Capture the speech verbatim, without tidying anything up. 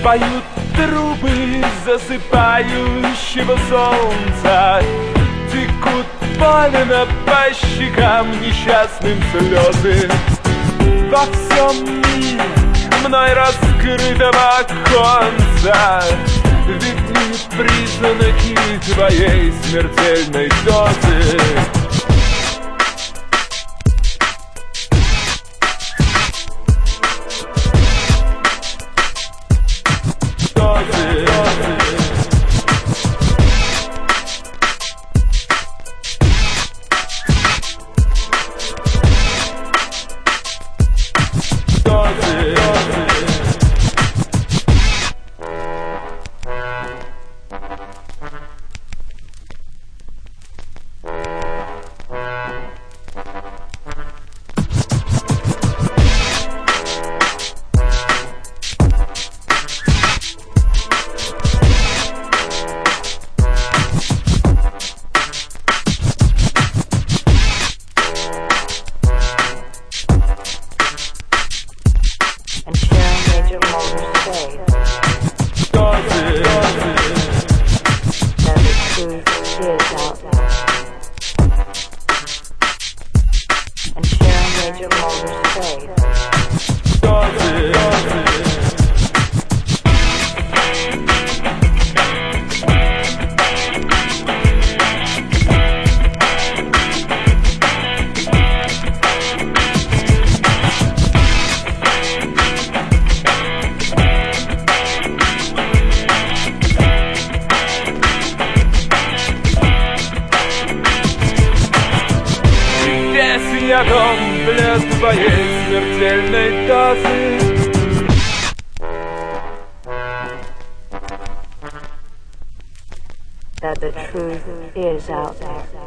Поют трубы засыпающего солнца, текут больно по щекам несчастным слезы. Во всем мире мной раскрытого оконца видны признаки твоей смертельной дозы. Я дом для твоей смертельной дозы. That the truth is out there.